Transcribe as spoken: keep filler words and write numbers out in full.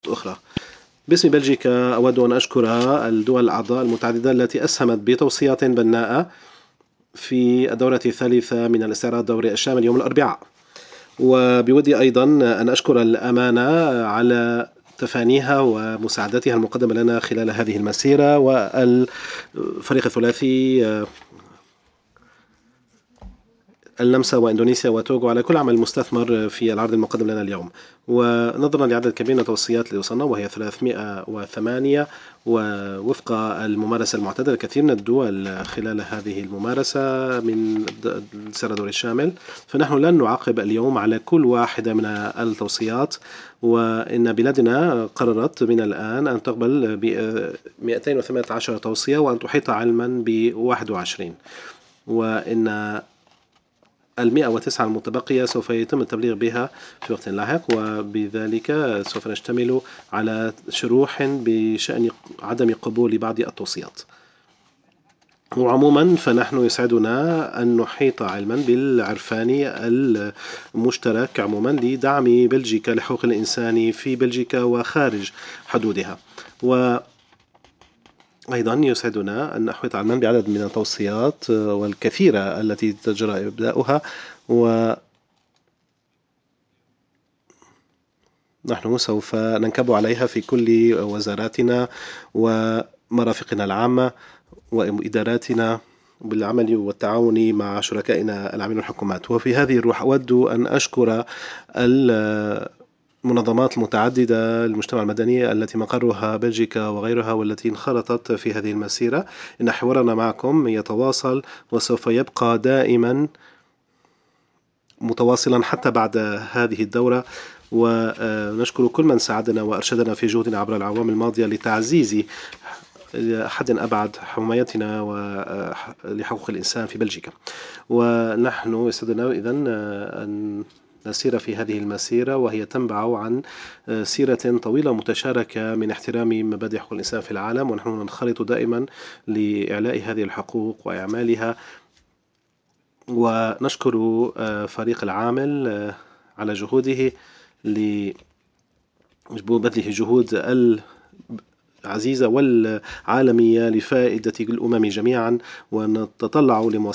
أخرى. باسم بلجيكا أود أن أشكر الدول الأعضاء المتعددة التي أسهمت بتوصيات بناءة في الدورة الثالثة من الاستعراض الدوري الشامل يوم الأربعاء. وبودي أيضا أن أشكر الأمانة على تفانيها ومساعدتها المقدمة لنا خلال هذه المسيرة، والفريق الثلاثي النمسا وإندونيسيا وتوغو على كل عمل مستثمر في العرض المقدم لنا اليوم. ونظرا لعدد كبير من التوصيات اللي وصلنا وهي ثلاثمائة وثمانية، ووفق الممارسة المعتادة لكثير من الدول خلال هذه الممارسة من السير الدوري الشامل، فنحن لن نعقب اليوم على كل واحدة من التوصيات. وإن بلادنا قررت من الآن أن تقبل ب مئتين وثمانية عشر توصية وأن تحيط علما ب واحد وعشرين، وإن المئة وتسعة المتبقية سوف يتم التبليغ بها في وقت لاحق، وبذلك سوف نشتمل على شروح بشأن عدم قبول بعض التوصيات. وعموما فنحن يسعدنا أن نحيط علما بالعرفان المشترك عموما لدعم بلجيكا لحقوق الإنسان في بلجيكا وخارج حدودها. و أيضا يسعدنا أن نحيط علما بعدد من التوصيات والكثيرة التي تجرى إبداؤها، ونحن سوف ننكب عليها في كل وزاراتنا ومرافقنا العامة وإداراتنا بالعمل والتعاون مع شركائنا العاملين والحكومات. وفي هذه الروح أود أن أشكر المنظمات المتعددة للمجتمع المدني التي مقرها بلجيكا وغيرها والتي انخرطت في هذه المسيرة. إن حوارنا معكم يتواصل وسوف يبقى دائما متواصلا حتى بعد هذه الدورة. ونشكر كل من ساعدنا وأرشدنا في جهودنا عبر الأعوام الماضية لتعزيز حد أبعد حمايتنا لحقوق الإنسان في بلجيكا. ونحن يسعدنا إذن أن نسير في هذه المسيرة، وهي تنبع عن سيرة طويلة متشاركة من احترام مبادئ حقوق الإنسان في العالم، ونحن ننخرط دائما لإعلاء هذه الحقوق وإعمالها. ونشكر فريق العامل على جهوده لبذله جهود العزيزة والعالمية لفائدة الأمم جميعا، ونتطلع لمواصلة